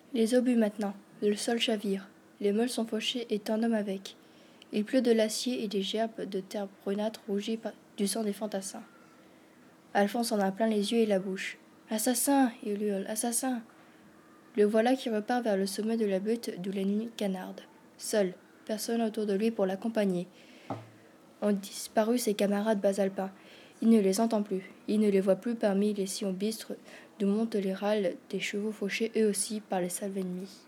Les obus maintenant, le sol chavire, les meules sont fauchées et tant d'hommes avec. Il pleut de l'acier et des gerbes de terre brunâtre rougie du sang des fantassins. Alphonse en a plein les yeux et la bouche. Assassin il hurle, assassin. Le voilà qui repart vers le sommet de la butte d'où la nuit canarde. Seul, personne autour de lui pour l'accompagner. Ont disparu ses camarades basalpins. Il ne les entend plus. Il ne les voit plus parmi les sillons bistres d'où montent les râles des chevaux fauchés eux aussi par les salves ennemies.